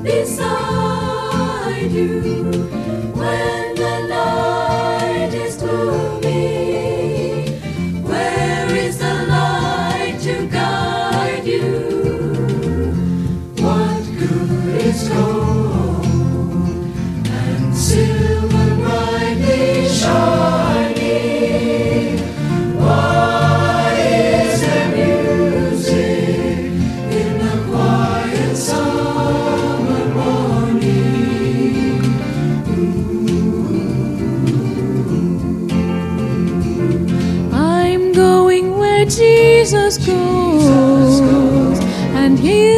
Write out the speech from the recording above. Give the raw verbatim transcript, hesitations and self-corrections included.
beside you when the night is gloomy. Where is the light to guide you? What good is gold and silver brightly shining? What is there music in the quiet summer morning? I'm going where Jesus goes, and He